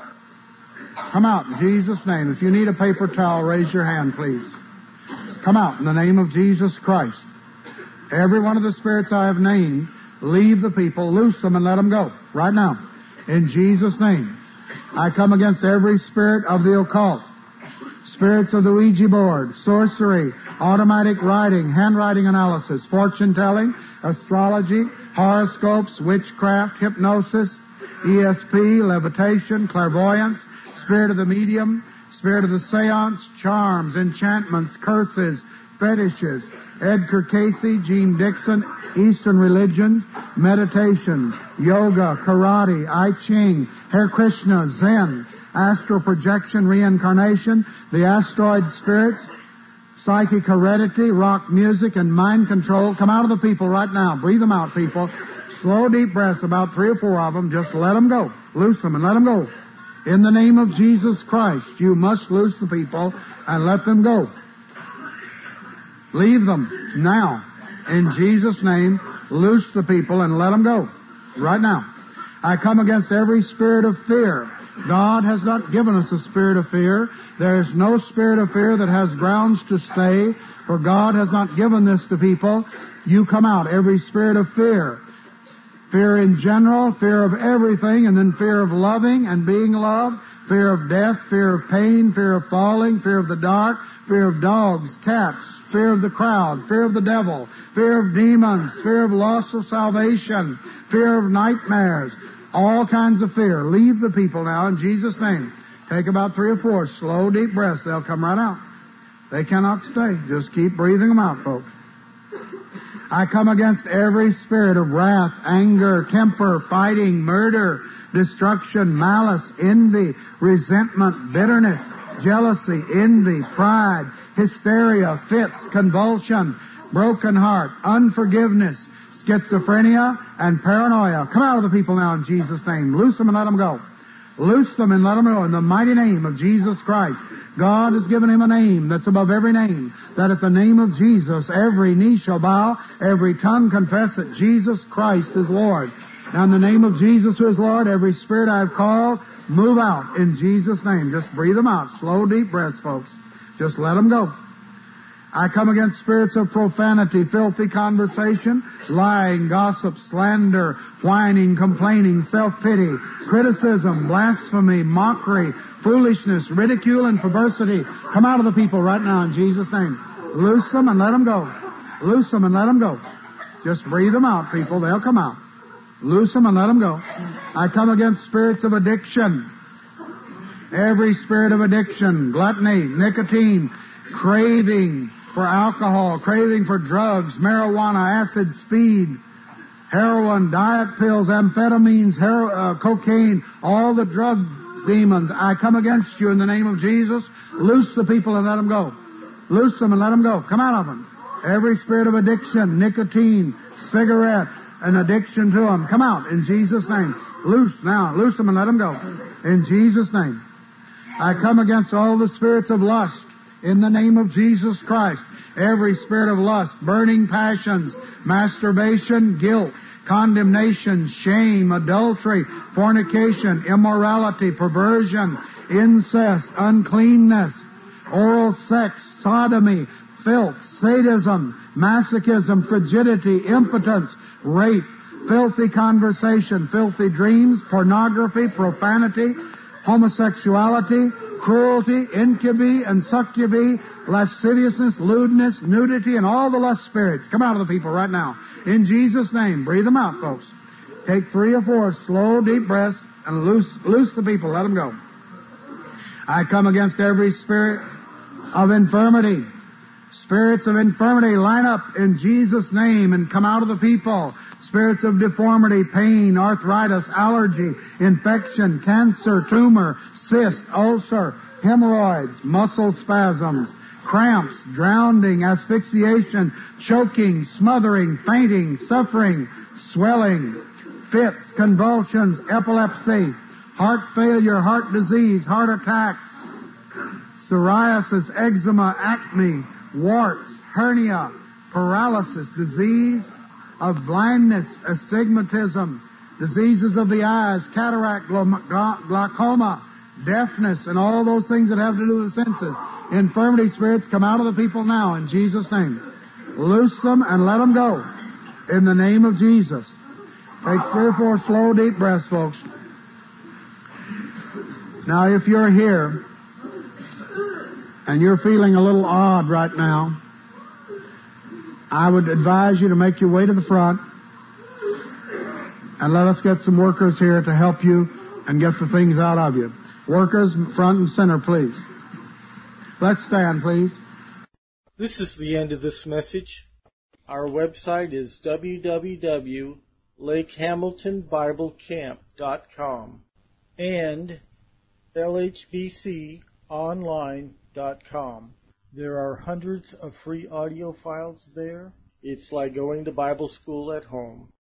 Come out in Jesus' name. If you need a paper towel, raise your hand, please. Come out in the name of Jesus Christ. Every one of the spirits I have named, leave the people, loose them, and let them go. Right now. In Jesus' name. I come against every spirit of the occult. Spirits of the Ouija board, sorcery, automatic writing, handwriting analysis, fortune-telling, astrology, horoscopes, witchcraft, hypnosis, ESP, levitation, clairvoyance, spirit of the medium, spirit of the seance, charms, enchantments, curses, fetishes, Edgar Casey, Gene Dixon, Eastern religions, meditation, yoga, karate, I Ching, Hare Krishna, Zen, astral projection, reincarnation, the asteroid spirits, psychic heredity, rock music, and mind control. Come out of the people right now. Breathe them out, people. Slow, deep breaths, about 3 or 4 of them. Just let them go. Loose them and let them go. In the name of Jesus Christ, you must loose the people and let them go. Leave them now. In Jesus' name, loose the people and let them go. Right now. I come against every spirit of fear. God has not given us a spirit of fear. There is no spirit of fear that has grounds to stay, for God has not given this to people. You come out, every spirit of fear. Fear in general, fear of everything, and then fear of loving and being loved, fear of death, fear of pain, fear of falling, fear of the dark, fear of dogs, cats, fear of the crowd, fear of the devil, fear of demons, fear of loss of salvation, fear of nightmares, all kinds of fear. Leave the people now in Jesus' name. Take about 3 or 4 slow, deep breaths. They'll come right out. They cannot stay. Just keep breathing them out, folks. I come against every spirit of wrath, anger, temper, fighting, murder, destruction, malice, envy, resentment, bitterness, jealousy, envy, pride, hysteria, fits, convulsion, broken heart, unforgiveness, schizophrenia, and paranoia. Come out of the people now in Jesus' name. Loose them and let them go. Loose them and let them go in the mighty name of Jesus Christ. God has given him a name that's above every name, that at the name of Jesus every knee shall bow, every tongue confess that Jesus Christ is Lord. Now in the name of Jesus who is Lord, every spirit I have called, move out in Jesus' name. Just breathe them out. Slow, deep breaths, folks. Just let them go. I come against spirits of profanity, filthy conversation, lying, gossip, slander, whining, complaining, self-pity, criticism, blasphemy, mockery, foolishness, ridicule, and perversity. Come out of the people right now in Jesus' name. Loose them and let them go. Loose them and let them go. Just breathe them out, people. They'll come out. Loose them and let them go. I come against spirits of addiction. Every spirit of addiction, gluttony, nicotine, craving for alcohol, craving for drugs, marijuana, acid, speed, heroin, diet pills, amphetamines, cocaine, all the drug demons. I come against you in the name of Jesus. Loose the people and let them go. Loose them and let them go. Come out of them. Every spirit of addiction, nicotine, cigarette, an addiction to them. Come out in Jesus' name. Loose now. Loose them and let them go. In Jesus' name. I come against all the spirits of lust in the name of Jesus Christ. Every spirit of lust, burning passions, masturbation, guilt, condemnation, shame, adultery, fornication, immorality, perversion, incest, uncleanness, oral sex, sodomy, filth, sadism, masochism, frigidity, impotence, rape, filthy conversation, filthy dreams, pornography, profanity, homosexuality, cruelty, incubi and succubi, lasciviousness, lewdness, nudity, and all the lust spirits. Come out of the people right now. In Jesus' name. Breathe them out, folks. Take 3 or 4 slow, deep breaths and loose the people. Let them go. I come against every spirit of infirmity. Spirits of infirmity, line up in Jesus' name and come out of the people. Spirits of deformity, pain, arthritis, allergy, infection, cancer, tumor, cyst, ulcer, hemorrhoids, muscle spasms, cramps, drowning, asphyxiation, choking, smothering, fainting, suffering, swelling, fits, convulsions, epilepsy, heart failure, heart disease, heart attack, psoriasis, eczema, acne, warts, hernia, paralysis, disease of blindness, astigmatism, diseases of the eyes, cataract, glaucoma, deafness, and all those things that have to do with the senses. Infirmity spirits, come out of the people now in Jesus' name. Loose them and let them go in the name of Jesus. Take 3 or 4 slow, deep breaths, folks. Now, if you're here and you're feeling a little odd right now, I would advise you to make your way to the front and let us get some workers here to help you and get the things out of you. Workers, front and center, please. Let's stand, please. This is the end of this message. Our website is www.lakehamiltonbiblecamp.com and lhbconline.com. There are hundreds of free audio files there. It's like going to Bible school at home.